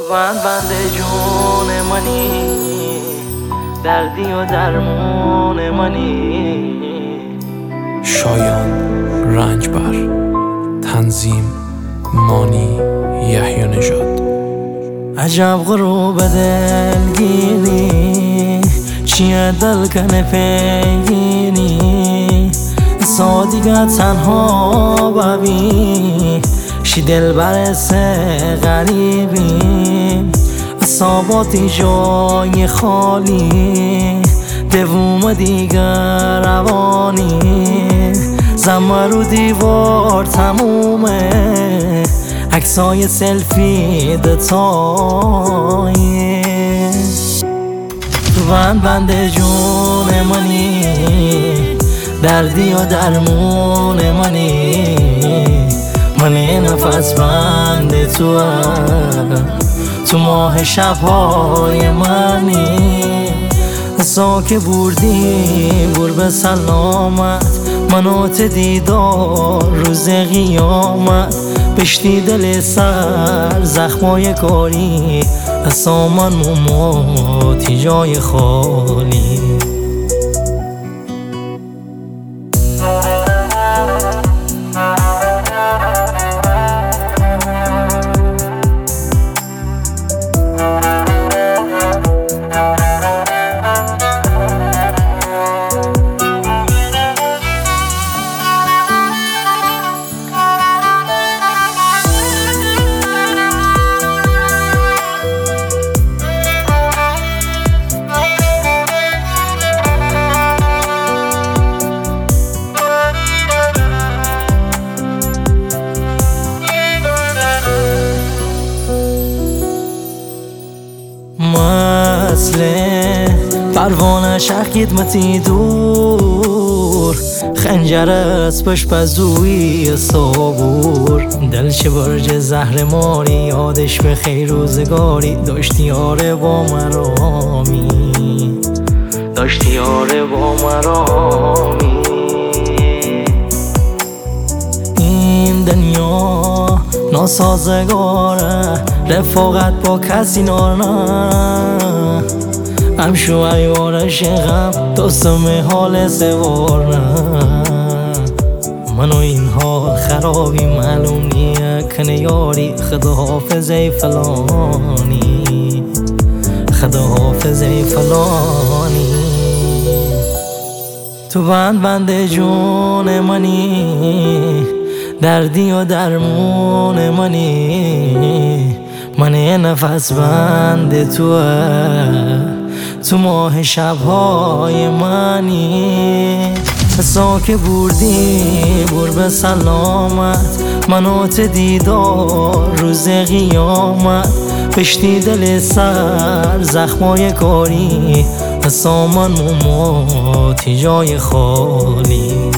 بند جون منی، دردی و درمون منی. شایان رنجبر، تنظیم مانی یحیی نژاد. عجب غروب دلگیری، چیه دل کنه پیگیری. دیگه تنها ببین، شی دل برسه غریبی. اصاباتی جای خالی، دووم دیگر روانی. زمه رو دیوار تمومه، عکسای سلفی دتایی. تو بند جون منی، دردی و درمون منی. منی نفس بند تو ماه شبهای منی. ساک بردی بر به سلامت، منوت دیدار روز قیامت. بشتی دل سر زخمای کاری، سامان موتی جای خالی. پروانه شخ خدمتی دور، خنجر از پشت پزوی صبور. دل چه برج زهر ماری، یادش به خیر روزگاری. داشتی آره با مرامی، داشتی آره با مرامی. این دنیا ناسازگاره، رفاقت با کسی نارنه. همشو ایوارش غم دستم حال سوار نه. منو این حال خرابی معلوم نیه، کنه یاری خدا حافظه فلانی. خدا حافظه فلانی. تو بند جون منی، دردی و درمون منی. منی نفس بند تو ماه شبهای منی. ساک بردی بر به سلامت، منوت دیدار روز قیامت. بشتی دل سر زخمای کاری، سامان موتی جای خالی.